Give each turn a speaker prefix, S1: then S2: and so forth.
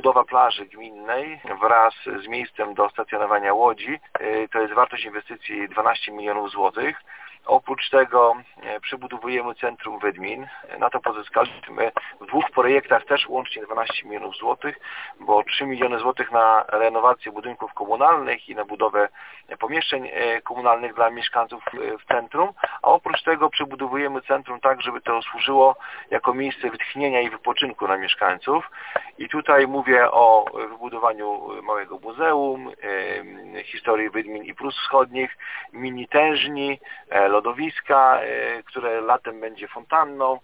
S1: budowa plaży gminnej wraz z miejscem do stacjonowania łodzi. To jest wartość inwestycji 12 milionów złotych. Oprócz tego przebudowujemy centrum Wydmin. Na to pozyskaliśmy w 2 projektach też łącznie 12 milionów złotych, bo 3 miliony złotych na renowację budynków komunalnych i na budowę pomieszczeń komunalnych dla mieszkańców w centrum, a oprócz tego przebudowujemy centrum tak, żeby to służyło jako miejsce wytchnienia i wypoczynku dla mieszkańców. I tutaj mówię o wybudowaniu małego muzeum, historii Wydmin i Prus Wschodnich, mini tężni, lodowiska, które latem będzie fontanną.